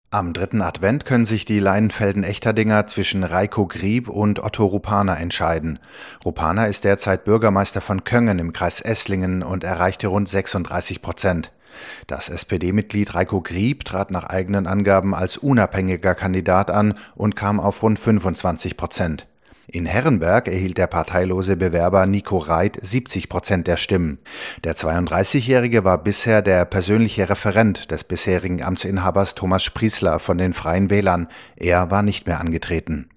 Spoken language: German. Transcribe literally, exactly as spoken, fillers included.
Am dritten Advent können sich die Leinfelden-Echterdinger zwischen Reiko Grieb und Otto Rupaner entscheiden. Rupaner ist derzeit Bürgermeister von Köngen im Kreis Esslingen und erreichte rund sechsunddreißig Prozent. Das S P D-Mitglied Reiko Grieb trat nach eigenen Angaben als unabhängiger Kandidat an und kam auf rund fünfundzwanzig Prozent. In Herrenberg erhielt der parteilose Bewerber Nico Reit siebzig Prozent der Stimmen. Der zweiunddreißigjährige war bisher der persönliche Referent des bisherigen Amtsinhabers Thomas Sprießler von den Freien Wählern. Er war nicht mehr angetreten.